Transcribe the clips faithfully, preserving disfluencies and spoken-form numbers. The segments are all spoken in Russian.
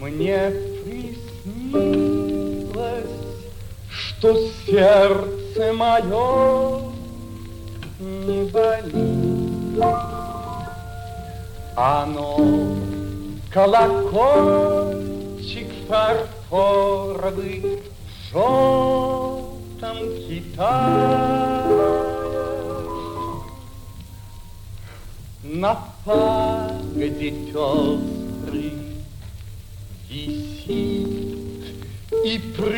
Мне приснилось, что сердце мое не болит. Оно колокольчик фарфоровый в желтом Китае. На пагоде пестрый висит и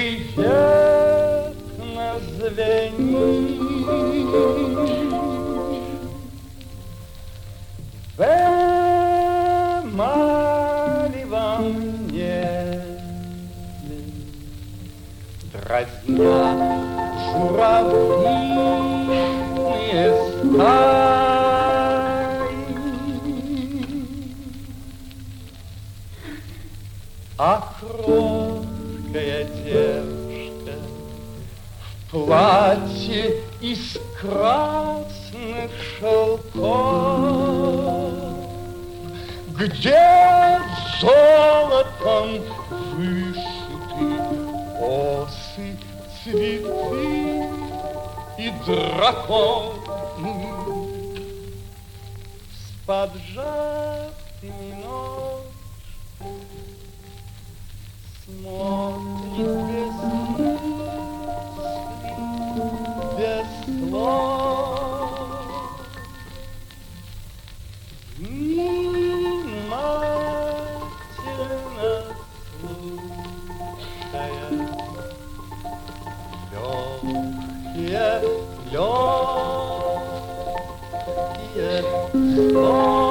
приветно звенит. В эмалевом небе дразнят журавлиные стаи, а кроткая девушка в платье из красных шелков, где золотом вышиты осы, цветы и драконы, с поджатыми ножками смотрит без мысли, без слов. Внимательно слушая легкие, легкие слова.